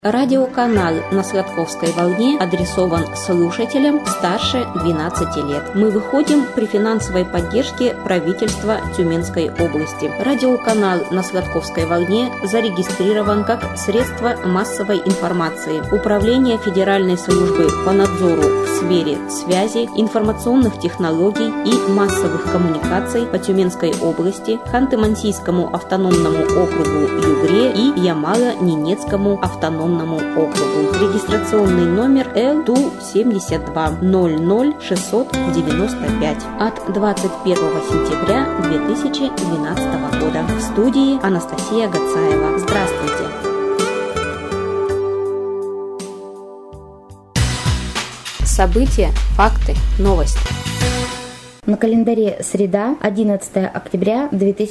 Радиоканал на Сладковской волне адресован слушателям старше 12 лет. Мы выходим при финансовой поддержке правительства Тюменской области. Радиоканал на Сладковской волне зарегистрирован как средство массовой информации. Управление Федеральной службы по надзору в сфере связи, информационных технологий и массовых коммуникаций по Тюменской области, Ханты-Мансийскому автономному округу Югре и Ямало-Ненецкому автономному округу. Регистрационный номер Л-Ту-72 00695 от 21 сентября 2012 года. В студии Анастасия Гацаева. Здравствуйте! События, факты, новости. На календаре среда, 11 октября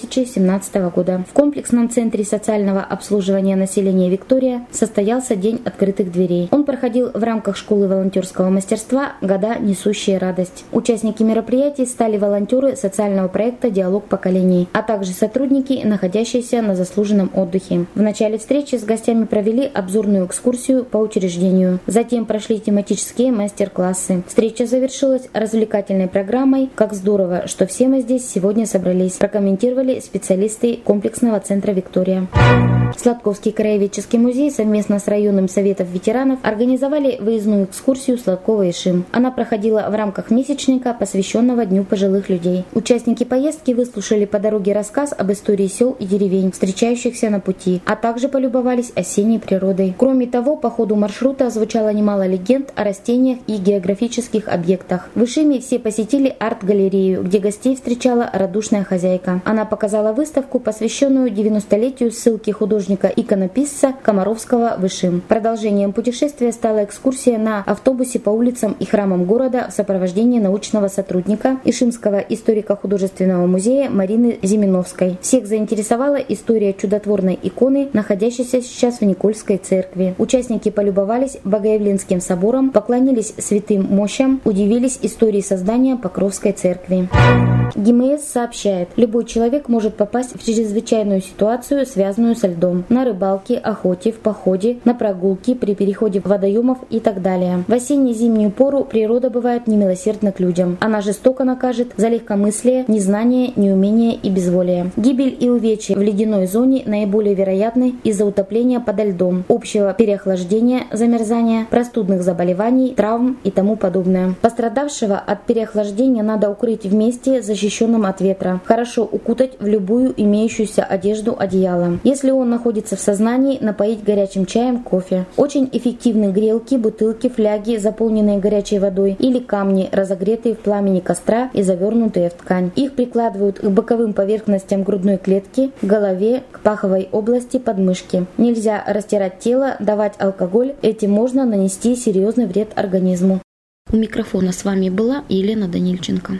2017 года. В комплексном центре социального обслуживания населения «Виктория» состоялся День открытых дверей. Он проходил в рамках школы волонтерского мастерства «Года, несущие радость». Участники мероприятий стали волонтеры социального проекта «Диалог поколений», а также сотрудники, находящиеся на заслуженном отдыхе. В начале встречи с гостями провели обзорную экскурсию по учреждению. Затем прошли тематические мастер-классы. Встреча завершилась развлекательной программой «Как здорово, что все мы здесь сегодня собрались», прокомментировали специалисты комплексного центра «Виктория». Сладковский краеведческий музей совместно с районным советом ветеранов организовали выездную экскурсию «Сладково Ишим». Она проходила в рамках месячника, посвященного Дню пожилых людей. Участники поездки выслушали по дороге рассказ об истории сел и деревень, встречающихся на пути, а также полюбовались осенней природой. Кроме того, по ходу маршрута звучало немало легенд о растениях и географических объектах. В Ишиме все посетили арт-галерею, где гостей встречала радушная хозяйка. Она показала выставку, посвященную 90-летию ссылки художника-иконописца Комаровского в Ишим. Продолжением путешествия стала экскурсия на автобусе по улицам и храмам города в сопровождении научного сотрудника Ишимского историко-художественного музея Марины Зиминовской. Всех заинтересовала история чудотворной иконы, находящейся сейчас в Никольской церкви. Участники полюбовались Богоявленским собором, поклонились святым мощам, удивились истории создания Покровской церкви. ГИМС сообщает, любой человек может попасть в чрезвычайную ситуацию, связанную со льдом, на рыбалке, охоте, в походе, на прогулке, при переходе водоемов и так далее. В осенне-зимнюю пору природа бывает немилосердна к людям. Она жестоко накажет за легкомыслие, незнание, неумение и безволие. Гибель и увечья в ледяной зоне наиболее вероятны из-за утопления подо льдом, общего переохлаждения, замерзания, простудных заболеваний, травм и тому подобное. Пострадавшего от переохлаждения надо укрыть в месте, защищенном от ветра. Хорошо укутать в любую имеющуюся одежду одеялом. Если он находится в сознании, напоить горячим чаем, кофе. Очень эффективны грелки, бутылки, фляги, заполненные горячей водой, или камни, разогретые в пламени костра и завернутые в ткань. Их прикладывают к боковым поверхностям грудной клетки, к голове, к паховой области подмышки. Нельзя растирать тело, давать алкоголь. Этим можно нанести серьезный вред организму. У микрофона с вами была Елена Данильченко.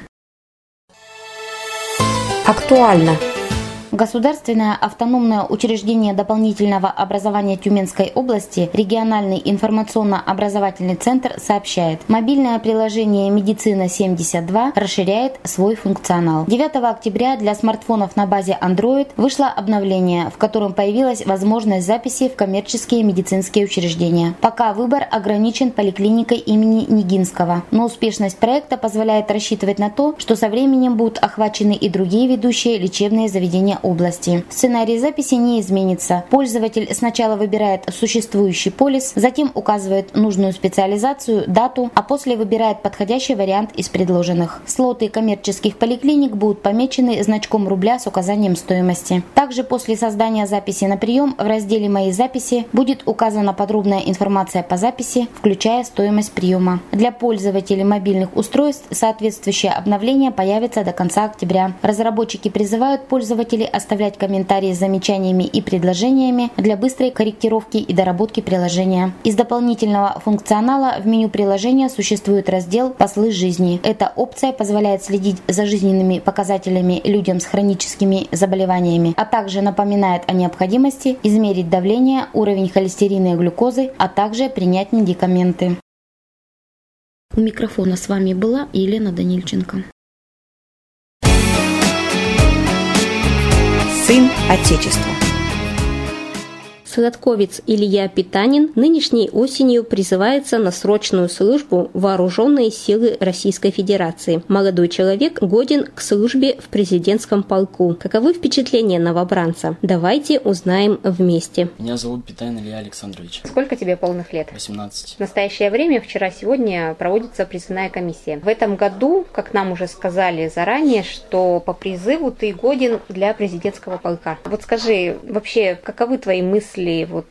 Актуально. Государственное автономное учреждение дополнительного образования Тюменской области, региональный информационно-образовательный центр сообщает, мобильное приложение «Медицина-72» расширяет свой функционал. 9 октября для смартфонов на базе Android вышло обновление, в котором появилась возможность записи в коммерческие медицинские учреждения. Пока выбор ограничен поликлиникой имени Нигинского, но успешность проекта позволяет рассчитывать на то, что со временем будут охвачены и другие ведущие лечебные заведения области. Сценарий записи не изменится. Пользователь сначала выбирает существующий полис, затем указывает нужную специализацию, дату, а после выбирает подходящий вариант из предложенных. Слоты коммерческих поликлиник будут помечены значком рубля с указанием стоимости. Также после создания записи на прием в разделе «Мои записи» будет указана подробная информация по записи, включая стоимость приема. Для пользователей мобильных устройств соответствующее обновление появится до конца октября. Разработчики призывают пользователей оставлять комментарии с замечаниями и предложениями для быстрой корректировки и доработки приложения. Из дополнительного функционала в меню приложения существует раздел «Послы жизни». Эта опция позволяет следить за жизненными показателями людям с хроническими заболеваниями, а также напоминает о необходимости измерить давление, уровень холестерина и глюкозы, а также принять медикаменты. У микрофона с вами была Елена Данильченко. Сын Отечества. Сладковец Илья Питанин нынешней осенью призывается на срочную службу в Вооруженные силы Российской Федерации. Молодой человек годен к службе в президентском полку. Каковы впечатления новобранца? Давайте узнаем вместе. Меня зовут Питанин Илья Александрович. Сколько тебе полных лет? 18. В настоящее время, вчера-сегодня, проводится призывная комиссия. В этом году, как нам уже сказали заранее, что по призыву ты годен для президентского полка. Вот скажи, вообще, каковы твои мысли,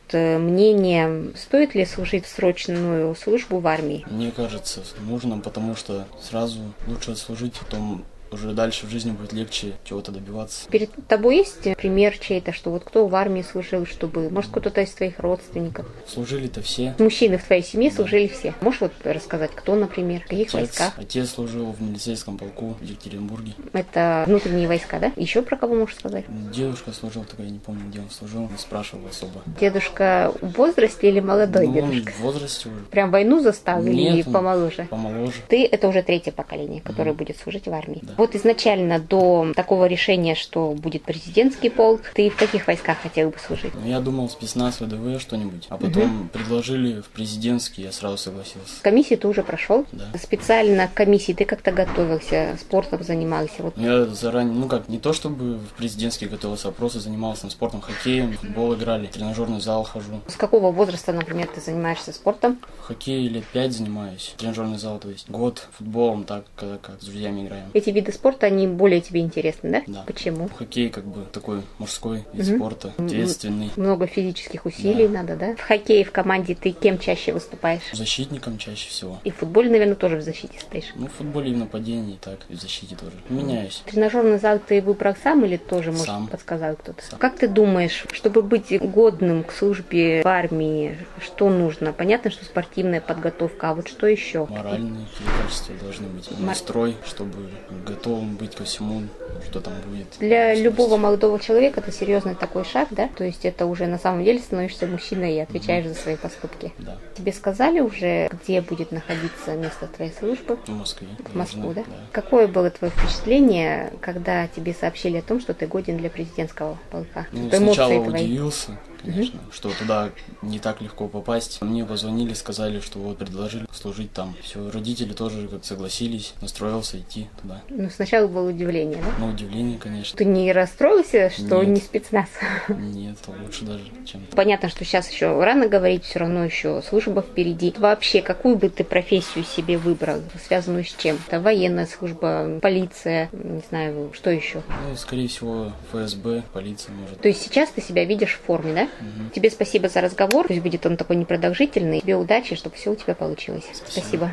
мнение, стоит ли служить в срочную службу в армии? Мне кажется, нужно, потому что сразу лучше служить, потом уже дальше в жизни будет легче чего-то добиваться. Перед тобой есть пример чей-то, что вот кто в армии служил, чтобы, может, кто-то из твоих родственников? Служили-то все. Мужчины в твоей семье служили все. Можешь вот рассказать, кто, например, в каких войсках? Отец служил в милицейском полку в Екатеринбурге. Это внутренние войска, да? Еще про кого можешь сказать? Дедушка служил, только я не помню, где он служил, не спрашивал особо. Дедушка в возрасте или молодой дедушка? Он в возрасте уже. Прям войну застал? Нет, или помоложе? Помоложе. Ты это уже третье поколение, которое будет служить в армии. Да. Вот изначально до такого решения, что будет президентский полк, ты в каких войсках хотел бы служить? Я думал спецназ, ВДВ, что-нибудь. А потом предложили в президентский, я сразу согласился. Комиссию ты уже прошел? Да. Специально к комиссии ты как-то готовился, спортом занимался? Вот. Я заранее, не то чтобы в президентский готовился, а просто занимался спортом, хоккеем, футбол играли, в тренажерный зал хожу. С какого возраста, например, ты занимаешься спортом? Хоккей лет 5 занимаюсь, тренажерный зал, то есть год футболом, так как с друзьями играем. Эти виды спорта, они более тебе интересны, да? Да. Почему? Хоккей такой мужской вид спорта, ответственный. Много физических усилий надо, да? В хоккее в команде ты кем чаще выступаешь? Защитником чаще всего. И в футболе, наверное, тоже в защите стоишь? В футболе и в нападении, так, и в защите тоже. Меняюсь. Тренажерный зал ты выбрал сам или тоже, может, Сам. подсказал кто-то? Сам. Как ты думаешь, чтобы быть годным к службе в армии, что нужно? Понятно, что спортивная подготовка, а вот что еще? Моральные качества должны быть. Настрой, чтобы готовым быть ко всему, что там будет. Для любого молодого человека это серьезный такой шаг, да? То есть это уже на самом деле становишься мужчиной и отвечаешь за свои поступки. Да. Тебе сказали уже, где будет находиться место твоей службы? В Москве. В Москву, да? Да. Какое было твое впечатление, когда тебе сообщили о том, что ты годен для президентского полка? Сначала удивился, конечно, что туда не так легко попасть. Мне позвонили, сказали, что вот предложили служить там. Все, родители тоже как согласились, настроился идти туда. Сначала было удивление, да? Удивление, конечно. Ты не расстроился, что Нет. не спецназ? Нет, лучше даже, чем... Понятно, что сейчас еще рано говорить, все равно еще служба впереди. Вообще, какую бы ты профессию себе выбрал, связанную с чем? Это военная служба, полиция, не знаю, что еще? Скорее всего, ФСБ, полиция, может. То есть сейчас ты себя видишь в форме, да? Тебе спасибо за разговор. Пусть будет он такой непродолжительный. Тебе удачи, чтобы все у тебя получилось. Спасибо.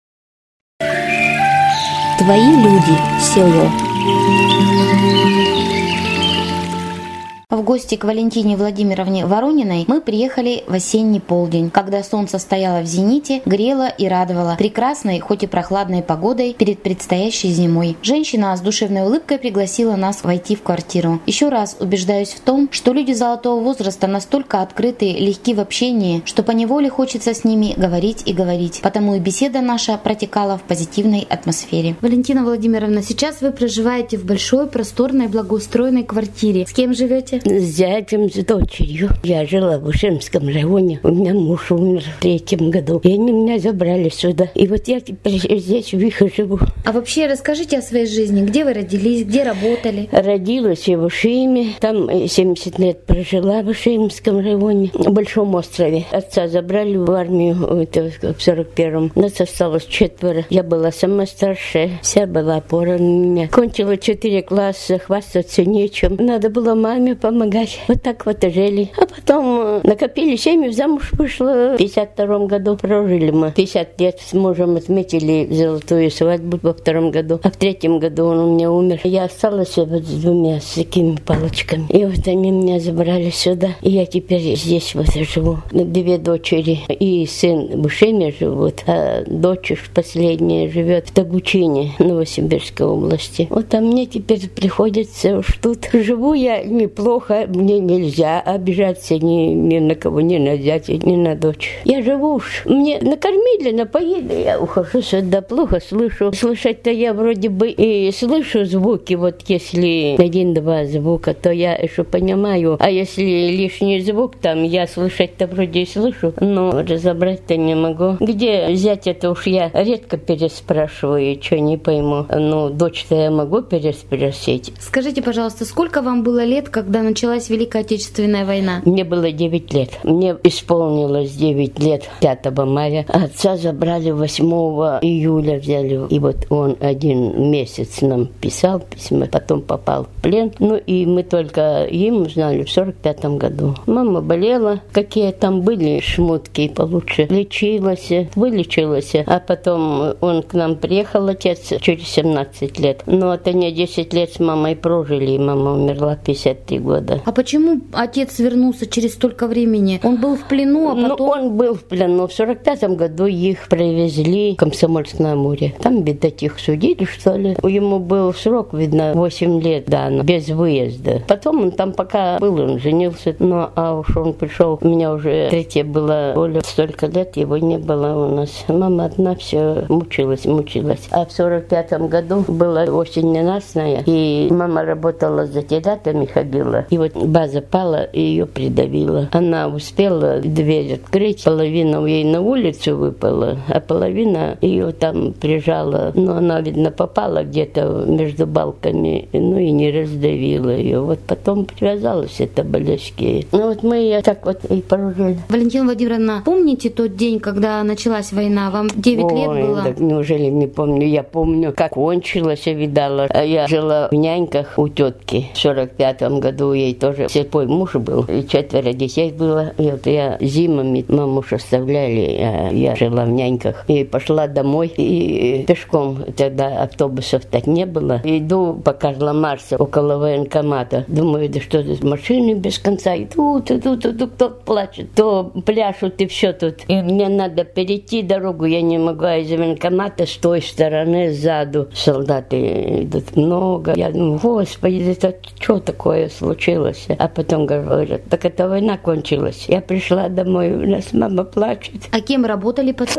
Твои люди, село. В гости к Валентине Владимировне Ворониной мы приехали в осенний полдень, когда солнце стояло в зените, грело и радовало прекрасной, хоть и прохладной погодой перед предстоящей зимой. Женщина с душевной улыбкой пригласила нас войти в квартиру. Еще раз убеждаюсь в том, что люди золотого возраста настолько открыты, легки в общении, что поневоле хочется с ними говорить и говорить. Потому и беседа наша протекала в позитивной атмосфере. Валентина Владимировна, сейчас вы проживаете в большой, просторной, благоустроенной квартире. С кем живете? С зятем, с дочерью. Я жила в Ушемском районе. У меня муж умер в 3-м году. И они меня забрали сюда. И вот я теперь здесь в Вихе живу. А вообще расскажите о своей жизни. Где вы родились, где работали? Родилась я в Ушиме. Там 70 лет прожила в Ушемском районе. В Большом острове. Отца забрали в армию в 41-м. Нас осталось 4. Я была самая старшая. Вся была опора на меня. Кончила 4 класса. Хвастаться нечем. Надо было маме помогать. Вот так вот и жили. А потом накопили семью, замуж вышла. В 52-м году прожили мы. 50 лет с мужем отметили золотую свадьбу во 2-м году. А в 3-м году он у меня умер. Я осталась вот с 2 с такими палочками. И вот они меня забрали сюда. И я теперь здесь вот живу. 2 дочери и сын в Ушеме живут. А дочь последняя живет в Тогучине, Новосибирской области. Вот а мне теперь приходится уж тут. Живу я неплохо. плохо, мне нельзя обижаться ни на кого, ни на зятя, ни на дочь. Я живу уж, мне накормили, напоили, я ухожу сюда, плохо слышу. Слышать-то я вроде бы и слышу звуки, вот если 1-2 звука, то я еще понимаю, а если лишний звук, там я слышать-то вроде и слышу, но разобрать-то не могу. Где взять это уж я редко переспрашиваю, что не пойму. Ну, дочь-то я могу переспросить. Скажите, пожалуйста, сколько вам было лет, когда началась Великая Отечественная война? Мне было 9 лет. Мне исполнилось 9 лет 5 мая. Отца забрали 8 июля, взяли. И вот он 1 месяц нам писал письма, потом попал в плен. Ну и мы только им узнали в 45 году. Мама болела, какие там были шмутки получше. Лечилась, вылечилась. А потом он к нам приехал, отец, через 17 лет. Но это не 10 лет с мамой прожили, и мама умерла 53 года. А почему отец вернулся через столько времени? Он был в плену, а потом... Ну, он был в плену. В 45 году их привезли в Комсомольск-на-Амуре. Там, видать, их судили, что ли. Ему был срок, видно, 8 лет, да, без выезда. Потом он там пока был, он женился. Ну, а уж он пришел, у меня уже 3 было, Оля, столько лет его не было у нас. Мама одна все мучилась. А в 45 году была осень ненастная, и мама работала за телятами, ходила. И вот база пала, и ее придавила. Она успела дверь открыть, половина ей на улицу выпала, а половина ее там прижала. Но она, видно, попала где-то между балками, ну и не раздавила ее. Вот потом привязалась эта болячки. Ну вот мы ее так вот и прожили. Валентина Владимировна, помните тот день, когда началась война? Вам 9 лет было? Так неужели не помню? Я помню, как кончилось, я видала. Я жила в няньках у тетки. В 45 году ей тоже слепой муж был, и 4 детей было. И вот я зимами маму оставляли, а я жила в няньках. И пошла домой, и пешком, тогда автобусов так не было. Иду по Карла Марса около военкомата. Думаю, да что тут машины без конца. Иду, кто плачет, то пляшут и все тут. И мне надо перейти дорогу, я не могу, а из военкомата с той стороны сзаду солдаты идут много. Я думаю, господи, это что такое случилось? А потом говорят, так это война кончилась. Я пришла домой, у нас мама плачет. А кем работали потом?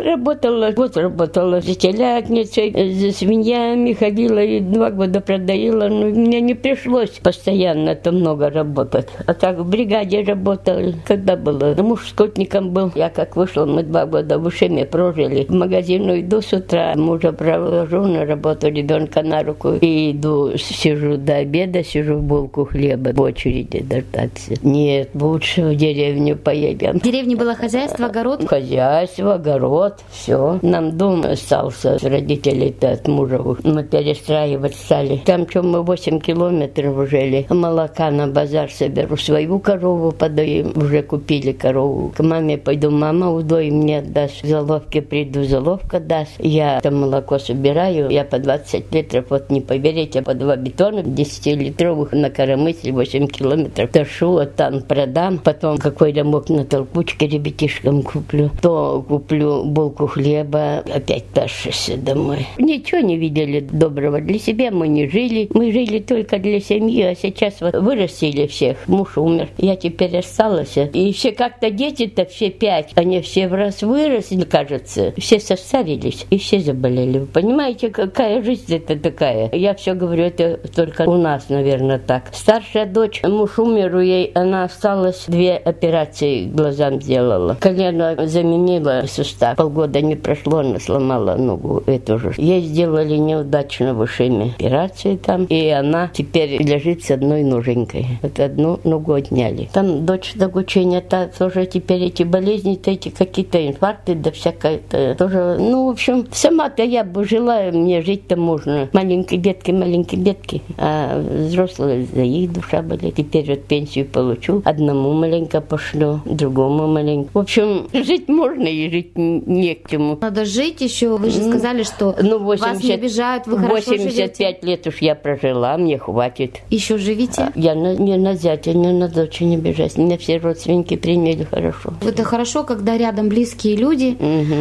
Работала за телятницей, за свиньями ходила и 2 года продоила. Но мне не пришлось постоянно-то много работать. А так в бригаде работала. Когда было? Муж скотником был. Я как вышла, мы 2 года в Ушеме прожили. В магазин иду с утра, мужа провожу на работу, ребенка на руку. И иду, сижу до обеда, сижу булку хлеба в очереди дождаться. Нет, лучше в деревню поедем. В деревне было хозяйство, огород? Хозяйство, огород, все. Нам дом остался с родителей-то от мужа. Мы перестраивать стали. Там, что мы 8 километров жили. Молока на базар соберу. Свою корову подоим. Уже купили корову. К маме пойду, мама удой мне даст. В заловке приду, заловка даст. Я там молоко собираю. Я по 20 литров, вот не поверите, по 2 бетона 10-литровых на Коромысле 8 километров. Ташу, вот там продам. Потом какой-то мог на толкучке ребятишкам куплю. То куплю булку хлеба. Опять тащусь домой. Ничего не видели доброго. Для себя мы не жили. Мы жили только для семьи. А сейчас вот вырастили всех. Муж умер. Я теперь осталась. И все как-то дети-то все 5. Они все в раз выросли, кажется. Все состарились. И все заболели. Вы понимаете, какая жизнь это такая? Я все говорю, это только у нас, наверное, так. Старшая дочь, муж умер, ей она осталась, 2 операции глазам сделала. Колено заменила сустав. Полгода не прошло, она сломала ногу эту же. Ей сделали неудачно в Ушеме операцию там, и она теперь лежит с одной ноженькой. Вот 1 ногу отняли. Там дочь догучения-то тоже теперь эти болезни-то, эти какие-то инфаркты, да всякое-то тоже. Ну, в общем, сама-то я бы желаю, мне жить-то можно. Маленькие бедки, а взрослые за их душа болит. Теперь вот пенсию получу, одному маленько пошлю, другому маленько. В общем, жить можно и жить не к чему. Надо жить еще, вы же сказали, что 80, вас не обижают, вы хорошо 85 живете. Лет уж я прожила, мне хватит. Еще живите? Я не на зятя, не на дочь не обижаюсь. Меня все родственники приняли хорошо. Это хорошо, когда рядом близкие люди.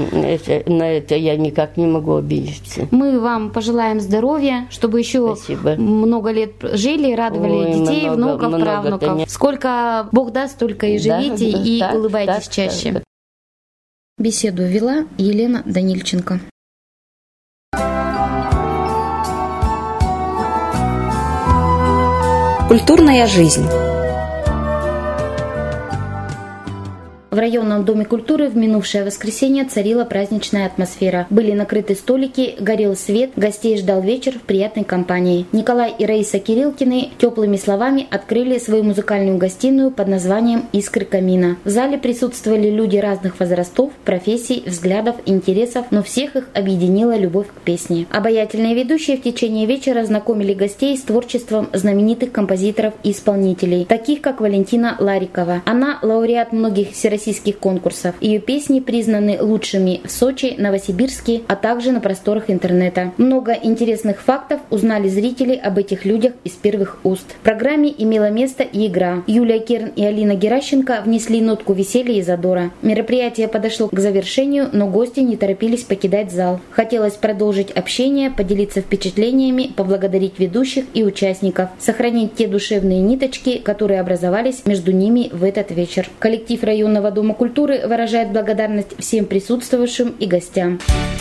На это я никак не могу обидеться. Мы вам пожелаем здоровья, чтобы еще Спасибо. много лет жили, радовали детей, много много правнуков. Сколько Бог даст, столько и живите, и так, улыбайтесь чаще. Так. Беседу вела Елена Данильченко. Культурная жизнь. В районном доме культуры в минувшее воскресенье царила праздничная атмосфера. Были накрыты столики, горел свет, гостей ждал вечер в приятной компании. Николай и Раиса Кирилкины теплыми словами открыли свою музыкальную гостиную под названием «Искры камина». В зале присутствовали люди разных возрастов, профессий, взглядов, интересов, но всех их объединила любовь к песне. Обаятельные ведущие в течение вечера знакомили гостей с творчеством знаменитых композиторов и исполнителей, таких как Валентина Ларикова. Она лауреат многих всероссийских конкурсов. Ее песни признаны лучшими в Сочи, Новосибирске, а также на просторах интернета. Много интересных фактов узнали зрители об этих людях из первых уст. В программе имела место и игра. Юлия Керн и Алина Геращенко внесли нотку веселья и задора. Мероприятие подошло к завершению, но гости не торопились покидать зал. Хотелось продолжить общение, поделиться впечатлениями, поблагодарить ведущих и участников, сохранить те душевные ниточки, которые образовались между ними в этот вечер. Коллектив районного Дома культуры выражает благодарность всем присутствовавшим и гостям.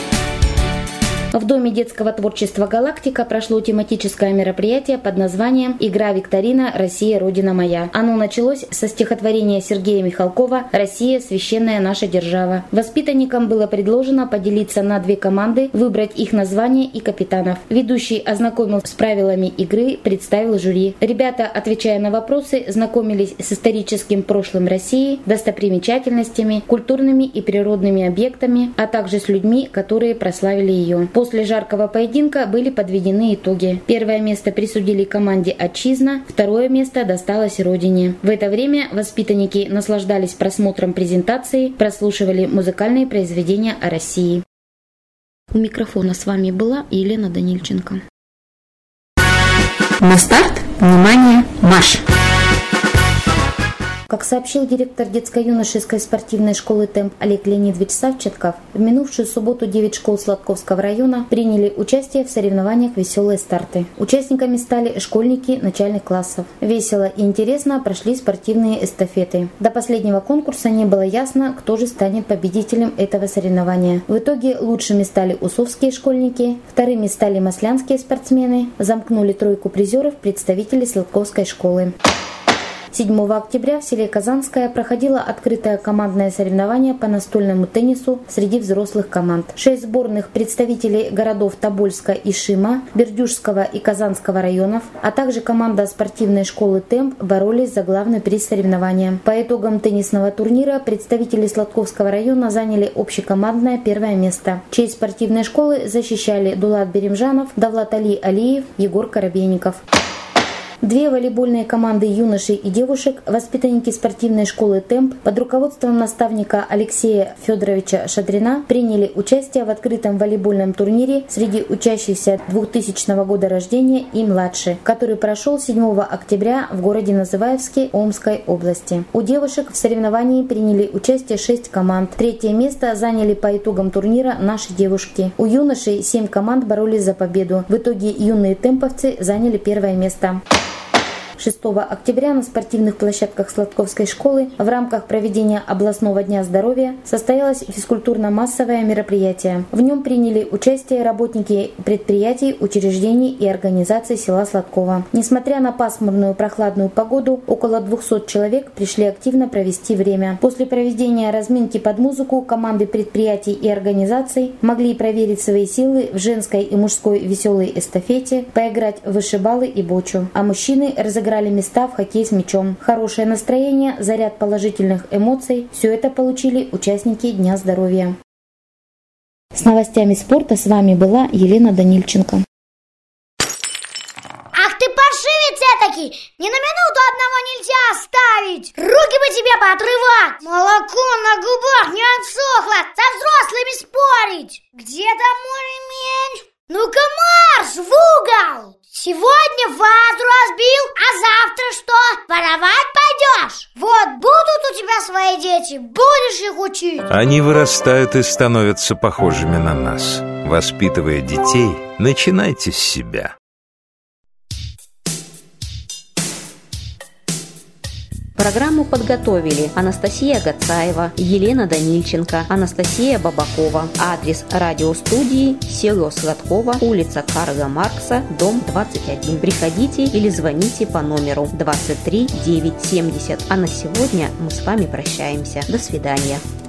В Доме детского творчества «Галактика» прошло тематическое мероприятие под названием «Игра-викторина. Россия, Родина моя». Оно началось со стихотворения Сергея Михалкова «Россия, священная наша держава». Воспитанникам было предложено поделиться на две команды, выбрать их название и капитанов. Ведущий ознакомил с правилами игры, представил жюри. Ребята, отвечая на вопросы, знакомились с историческим прошлым России, достопримечательностями, культурными и природными объектами, а также с людьми, которые прославили ее. После жаркого поединка были подведены итоги. Первое место присудили команде «Отчизна», второе место досталось «Родине». В это время воспитанники наслаждались просмотром презентации, прослушивали музыкальные произведения о России. У микрофона с вами была Елена Данильченко. На старт, внимание, марш! Как сообщил директор детско-юношеской спортивной школы «Темп» Олег Леонидович Савченков, в минувшую субботу 9 школ Сладковского района приняли участие в соревнованиях «Веселые старты». Участниками стали школьники начальных классов. Весело и интересно прошли спортивные эстафеты. До последнего конкурса не было ясно, кто же станет победителем этого соревнования. В итоге лучшими стали усовские школьники, вторыми стали маслянские спортсмены, замкнули тройку призеров представители Сладковской школы. 7 октября в селе Казанское проходило открытое командное соревнование по настольному теннису среди взрослых команд. 6 сборных представителей городов Тобольска и Шима, Бердюжского и Казанского районов, а также команда спортивной школы «Темп» боролись за главный приз соревнования. По итогам теннисного турнира представители Сладковского района заняли общекомандное первое место. Честь спортивной школы защищали Дулат Беремжанов, Давлат Алиев, Егор Коробейников. 2 волейбольные команды юношей и девушек, воспитанники спортивной школы «Темп» под руководством наставника Алексея Федоровича Шадрина приняли участие в открытом волейбольном турнире среди учащихся 2000 года рождения и младше, который прошел 7 октября в городе Называевске Омской области. У девушек в соревновании приняли участие 6 команд. 3-е место заняли по итогам турнира наши девушки. У юношей 7 команд боролись за победу. В итоге юные темповцы заняли 1-е место. 6 октября на спортивных площадках Сладковской школы в рамках проведения областного дня здоровья состоялось физкультурно-массовое мероприятие. В нем приняли участие работники предприятий, учреждений и организаций села Сладково. Несмотря на пасмурную прохладную погоду, около 200 человек пришли активно провести время. После проведения разминки под музыку команды предприятий и организаций могли проверить свои силы в женской и мужской веселой эстафете, поиграть в вышибалы и бочу, а мужчины разыграли места в хоккей с мячом. Хорошее настроение, заряд положительных эмоций – все это получили участники Дня здоровья. С новостями спорта с вами была Елена Данильченко. Ах ты паршивец этакий! Ни на минуту одного нельзя оставить! Руки бы тебе поотрывать! Молоко на губах не отсохло! Со взрослыми спорить! Где там мой ремень? Ну-ка марш в угол! Сегодня вазу разбил, а завтра что? Воровать пойдешь? Вот будут у тебя свои дети, будешь их учить. Они вырастают и становятся похожими на нас. Воспитывая детей, начинайте с себя. Программу подготовили Анастасия Гацаева, Елена Данильченко, Анастасия Бабакова. Адрес радиостудии: село Сладково, улица Карла Маркса, дом 21. Приходите или звоните по номеру 23 970. А на сегодня мы с вами прощаемся. До свидания.